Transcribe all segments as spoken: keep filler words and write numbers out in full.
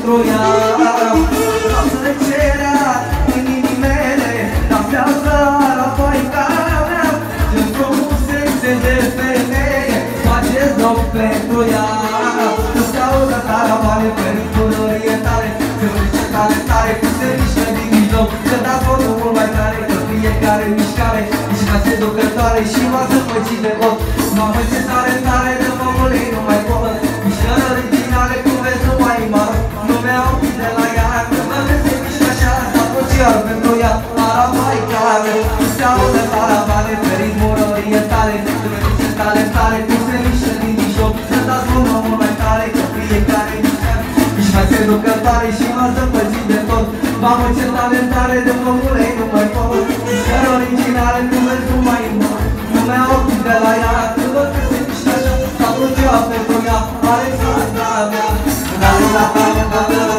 pentru ea. Vreau să le cerea inimii mele, dansează la foica mea. Ce frumusețe de femeie, faceți loc pentru ea. Nu se audă taravane prin culorie tare, se urce tare tare, cum se mișcă din mijloc. Să dați volumul mult mai tare, că fiecare mișcare nici mai seducătoare și m-a zăpăcit de tot. Mamă, ce tare tare de focul ei nu mai pot. Mișcări originale, cum vezi, nu mai mă. Nu mi-au oprit de la ea, că mă vezi se mișcă așa. S-a fost iar pentru ea, Aravaica mea. Nu se aude taravane pe ritmuri orientale, ce tare tare, cum se mișcă din mijloc. Să dați volumul mult mai tare, că fiecare mișcare nici mai seducătoare și m-a zăpăcit de tot. Mamă, ce talentare de focul ei nu mai pot. Mișcări originale, cum vezi, nu mai mă. Nu mi-au oprit de la ea, că mă vezi se mișcă așa. S-a fost iar pentru ea, Alexandra mea. Da, da, da, da, da, da.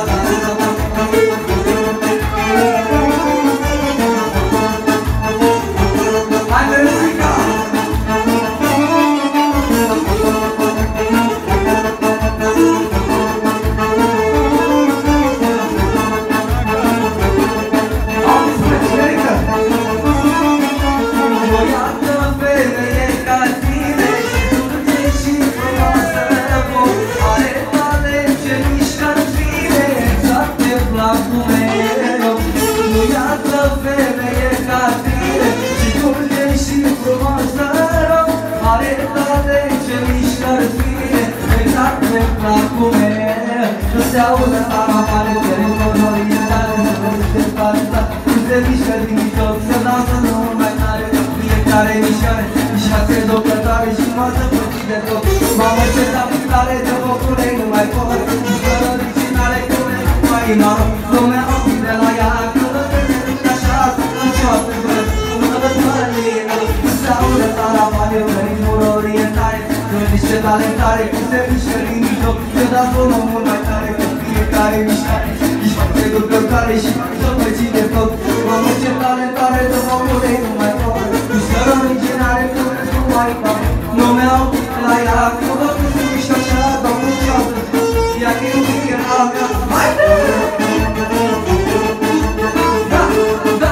Se audă taravane pe ritmuri orientale, să vezi ce tare tare, cum se mișcă din mijloc. Se dansă mult mai tare, că fiecare mișcare nici mai seducătoare și m-a zăpăcit de tot. Mamă, ce tare de focul ei nu mai pot. Mișcări originale, cum vezi, nu mai noroc. Nu mi-au oprit de la ea, că mă vezi se mișcă așa. Să cioapă gură, cum mă văd fără lină. Se audă taravane pe ritmuri orientale, să vezi ce talentare, cum se mișcă din mijloc. Se dați volumul mult mai tare, fiecare mișcare nici mai seducătoare și m-a zăpăcit de tot. Mamă, ce talentare de focul ei nu mai pot. Mișcări originale, cum vezi, nu mai pot. Nu mi-au oprit de la ea, că mă văd se mișcă așa. Domnul ceață, ea că iubit era mea. Hai! Da, da!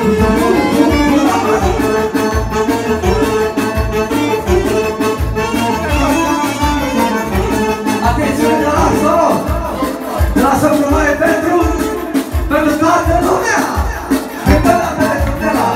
Atențiune de la sol! Lasă frumoare pentru, pentru toată lumea! Pentru la pentru de la!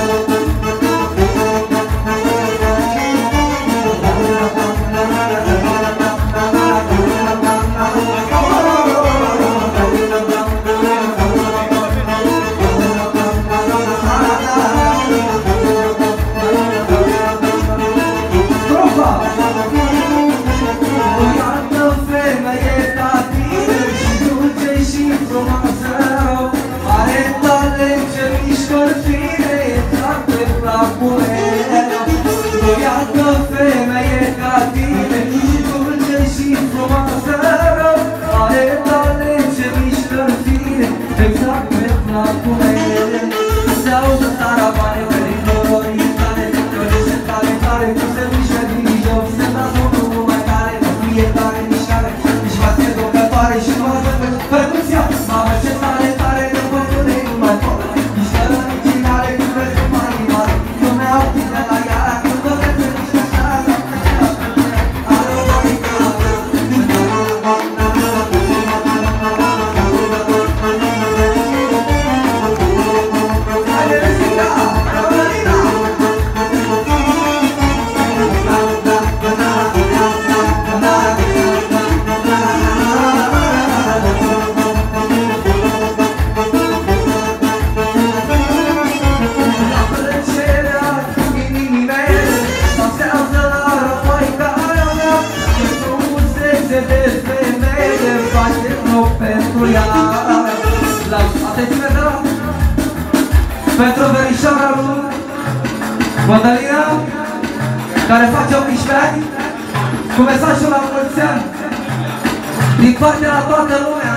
Pentru verișoara lui Madalina, care face optsprezece ani, cu mesajul la mulți ani din partea la toată lumea.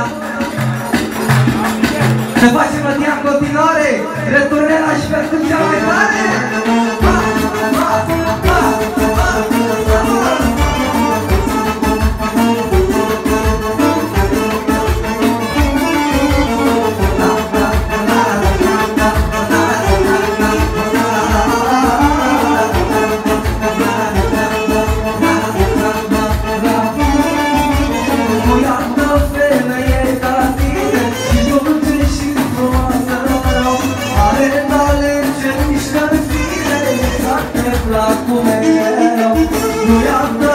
Se face mătia în continuare, returnela și percuția mai tare. placul meu. Nu i-am